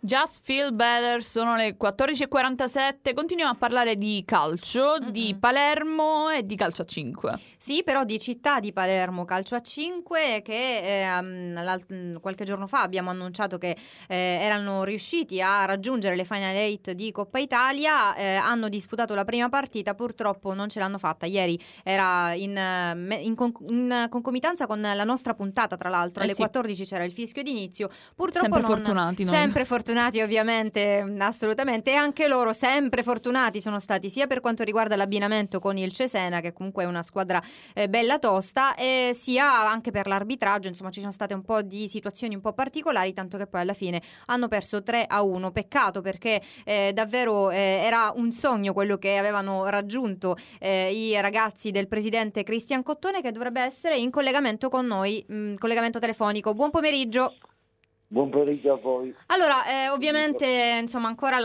Just Feel Better, sono le 14:47. Continuiamo a parlare di calcio, di Palermo e di calcio a 5. Sì, però di città di Palermo, calcio a 5, che qualche giorno fa abbiamo annunciato che erano riusciti a raggiungere le Final 8 di Coppa Italia. Hanno disputato la prima partita, purtroppo non ce l'hanno fatta. Ieri era in concomitanza con la nostra puntata, tra l'altro, alle 14 c'era il fischio d'inizio. Purtroppo fortunati noi. Sempre fortunati, ovviamente, assolutamente, e anche loro sempre fortunati sono stati, sia per quanto riguarda l'abbinamento con il Cesena, che comunque è una squadra bella tosta, e sia anche per l'arbitraggio. Insomma, ci sono state un po' di situazioni un po' particolari, tanto che poi alla fine hanno perso 3-1. Peccato, perché davvero era un sogno quello che avevano raggiunto i ragazzi del presidente Cristian Cottone, che dovrebbe essere in collegamento con noi, collegamento telefonico. Buon pomeriggio. Buon pomeriggio a voi. Allora, ovviamente, insomma, ancora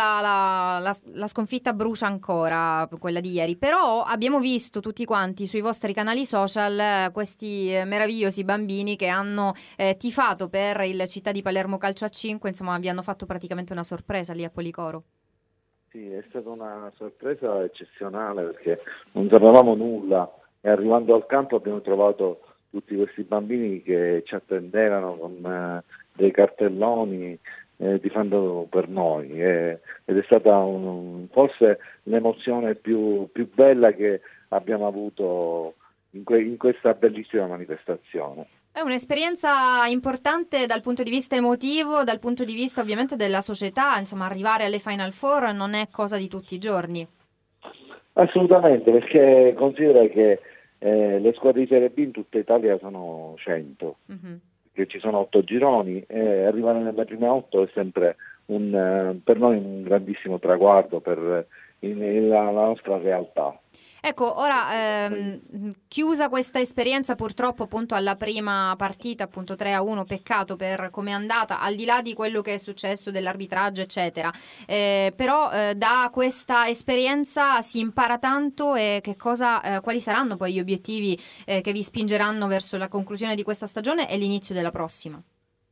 la sconfitta brucia ancora, quella di ieri, però abbiamo visto tutti quanti sui vostri canali social questi meravigliosi bambini che hanno tifato per il Città di Palermo Calcio a 5, insomma, vi hanno fatto praticamente una sorpresa lì a Policoro. Sì, è stata una sorpresa eccezionale, perché non sapevamo nulla e arrivando al campo abbiamo trovato tutti questi bambini che ci attendevano con dei cartelloni tifando per noi, ed è stata forse l'emozione più bella che abbiamo avuto in questa bellissima manifestazione. È un'esperienza importante dal punto di vista emotivo, dal punto di vista ovviamente della società. Insomma, arrivare alle Final Four non è cosa di tutti i giorni. Assolutamente, perché considera che le squadre di Serie B in tutta Italia sono 100, che ci sono 8 gironi, e arrivare nelle prime 8 è sempre per noi un grandissimo traguardo per la nostra realtà. Ecco, ora chiusa questa esperienza, purtroppo appunto alla prima partita, appunto 3-1, peccato per come è andata, al di là di quello che è successo dell'arbitraggio eccetera, però da questa esperienza si impara tanto. E quali saranno poi gli obiettivi che vi spingeranno verso la conclusione di questa stagione e l'inizio della prossima?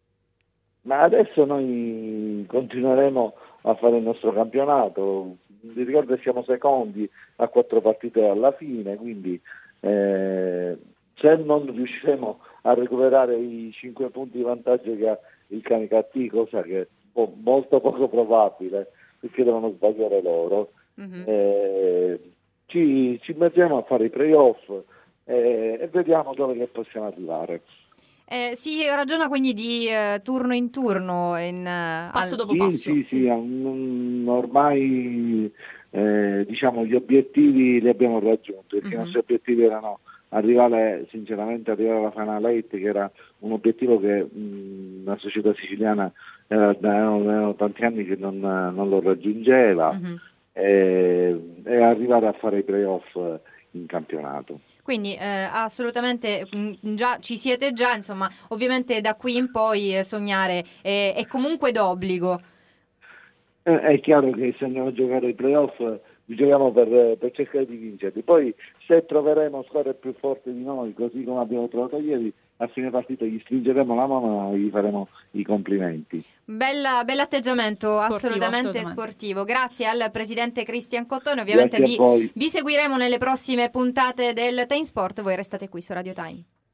Ma adesso noi continueremo a fare il nostro campionato. Vi ricordo che siamo secondi a 4 partite alla fine, quindi se non riusciremo a recuperare i 5 punti di vantaggio che ha il Canicattì, cosa che è molto poco probabile, perché devono sbagliare loro, ci mettiamo a fare i playoff e vediamo dove che possiamo arrivare. Si ragiona quindi di turno in turno, passo dopo passo. Sì, ormai diciamo gli obiettivi li abbiamo raggiunti, perché i nostri obiettivi erano arrivare alla Final 8, che era un obiettivo che la società siciliana erano tanti anni che non lo raggiungeva, e arrivare a fare i playoff in campionato. Quindi assolutamente già ci siete già, insomma, ovviamente da qui in poi sognare è comunque d'obbligo. È chiaro che se andiamo a giocare ai playoff giochiamo per cercare di vincerli. Poi se troveremo squadre più forti di noi, così come abbiamo trovato ieri, a fine partita gli stringeremo la mano e gli faremo i complimenti. Bell'atteggiamento, assolutamente sportivo. Grazie al presidente Cristian Cottone. Ovviamente vi seguiremo nelle prossime puntate del Time Sport. Voi restate qui su Radio Time.